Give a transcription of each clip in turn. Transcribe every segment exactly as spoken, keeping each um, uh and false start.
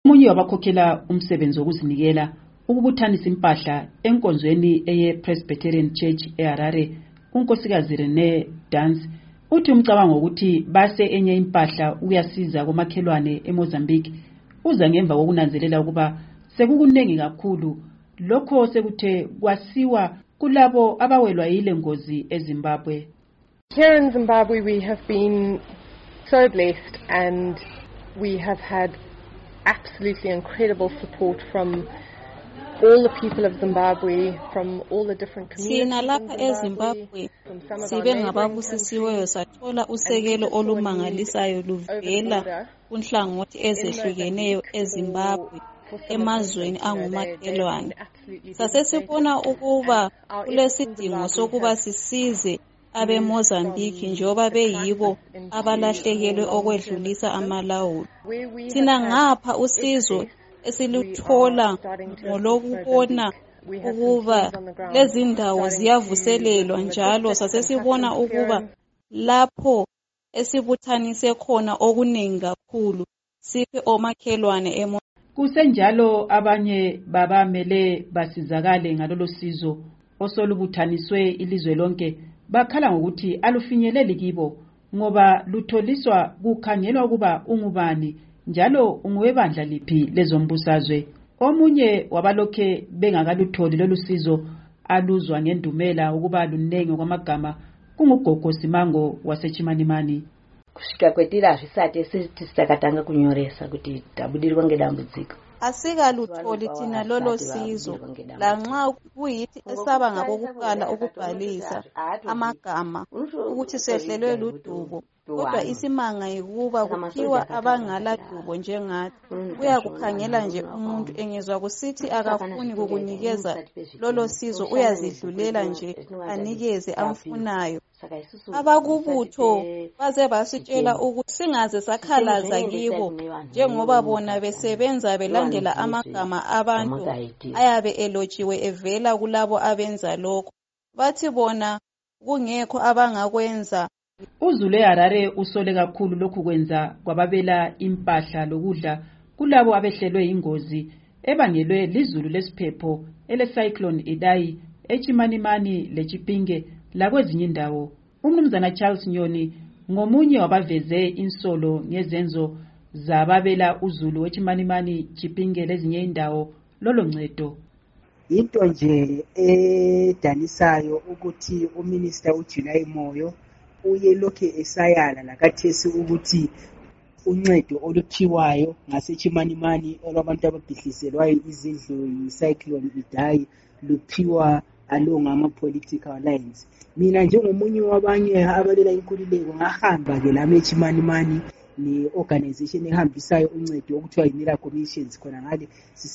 Umunye wabakhokhela umsebenzi wokuzinikela ukubuthanisa impahla enkonzweni eye Presbyterian Church eHarare, unkosikazi Rene Dance, uthi umcabango ukuthi base enye impahla uyasiza komakhelwane eMozambique uza ngemva kokunanzelela ukuba sekukunengi kakhulu lokho sekuthe kwasiwa kulabo abawelwa yile ngozi eZimbabwe. Here in Zimbabwe we have been so blessed and we have had absolutely incredible support from all the people of Zimbabwe, from all the different communities. Sina lapha eZimbabwe sibe ngababusisiweyo sathola usekelo olumangalisayo luvela kunhlangothi ezehlukeneyo eZimbabwe emazweni angumakhelwane. Sasesibona ukuba kulesidingo sokuba sisize abeMozambique njoba beyibo abalahlekelwe okwedlulisa amalawulo. Sina ngapha usizo esiluthola ngolokubona ukuba lezi ndawo ziyavuselelwa njalo sasesibona ukuba lapho esibuthanise khona okuningi kakhulu siphe omakhelwane emo. Kusenjalo abanye babamele basizakale ngalolo sizo osolubuthaniswe ilizwe lonke bakhala ngokuthi alufinyeleli kibo ngoba lutholiswa kukhangelwa ukuba ungubani njalo ungwebandla liphi lezombusazwe. Omunye wabalokhe bengakalutholi lolu sizo aluzwa ngendumela ukuba lunengi kwamagama kungugogo Simango waseChimanimani. Kusvika kwetira zvisati esithi sitakatanga kunyoresa kuti tabudirwa ngedambudziko. Asikalutholi thina lolo sizo lanxa kuyithi esaba ngabokuqala ukubhalisa amagama ukuthi sehlelwe ludubo, kodwa isimanga yikuba kuphiwa abangaladubo njengathi. Uyakukhangela nje umuntu engezwa kusithi akafuni kukunikeza lolo sizo uyazidlulela nje anikeze amfunayo. Abakubutho baze basitshela ukuthi singaze sakhalaza kibo njengoba bona besebenza belandela amagama abantu ayabe elotshiwe evela kulabo abenza lokho. Bathi bona kungekho abangakwenza. Uzulu eHarare usole kakhulu lokhu kwenza kwababela impahla lokudla kulabo abehlelwe ingozi ebangelwe lizulu lesiphepho ele cyclone Idai eChimanimani leChipinge lakwezinye indawo. Umnumzana Charles Nyoni ngomunye wabaveze insolo ngezenzo zababela uzulu weChimanimani, Chipinge lezinye indawo lolo ncedo. Into nje edanisayo ukuthi uMinister uJuly Moyo uye lokhe esayala lakathesi ukuthi uncedo oluphiwayo ngaseChimanimani olwabantu ababhidliselwayo izindlu yicyclone Idai luphiwa along ama-political lines. Mina njengomunye wabanye abalela inkululeko ngahamba ke lami eChimanimani ne-organization ehambisayo uncedo okuthiwa yi-Miracle Missions khona ngale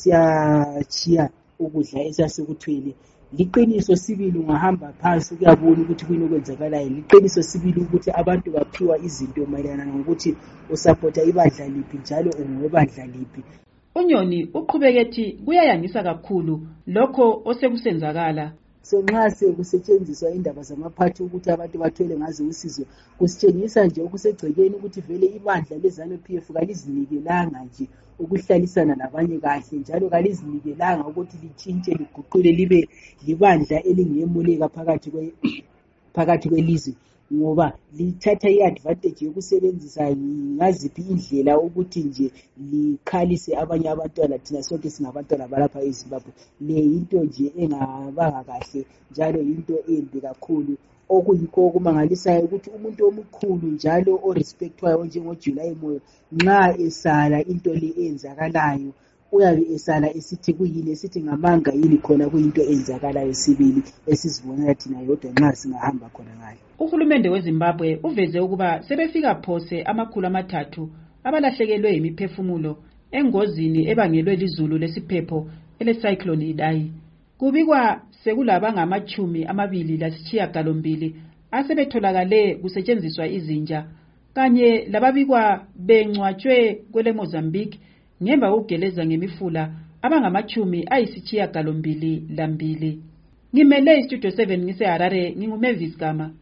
sisiyachiya ukudla esasikuthwele. Liqiniso sibili ungahamba phansi ukuyabona ukuthi kuyini okwenzakalayo. Liqiniso sibili ukuthi abantu baphiwa izinto mayelana ngokuthi usapota ibandla liphi njalo ungwebandla liphi. uNyoni uqhubeke kuyayangisa kakhulu lokho osekusenzakala. So nxa sekusetshenziswa indaba zamaphathi ukuthi abantu bathole ngazo usizo kusitshengisa nje okusegcekeni ukuthi vele ibandla leZANU-P F kalizinikelanga nje ukuhlalisana labanye kahle njalo kalizinikelanga ukuthi litshintshe liguqule libe libandla elingemuleka phakathi kwe phakathi kwelizwe ngoba lithatha iadvantage yokusebenzisa ngaziphi indlela ukuthi nje likhalise abanye abantwana thina sonke singabantwana balapha eZimbabwe. Le into nje engabanga kahle njalo into embi kakhulu okuyikho okumangalisayo ukuthi umuntu omkhulu njalo orespectwayo njengoJuly Moyo nxa esala into le enzakalayo uyabe esala esithi kuyini esithi ngamanga yini khona kuyinto enzakalayo sibili esizibonela thina yodwa nxa singahamba khona ngayo. Uhulumende weZimbabwe uveze ukuba sebefika phose amakhulu amathathu abalahlekelwe imiphefumulo engozini ebangelwe lizulu lesiphepho ele cyclone Idai. Kubikwa sekulaba ngamachumi amabili lasishiyagalombili asebetholakale kusetshenziswa izinja kanye lababikwa bencwatshwe kwele Mozambique ngemva kokugeleza ngemifula abangamachumi ayisishiyagalombili lambili. Ngimele iStudio seven ngise Harare, nginguMavis Gama.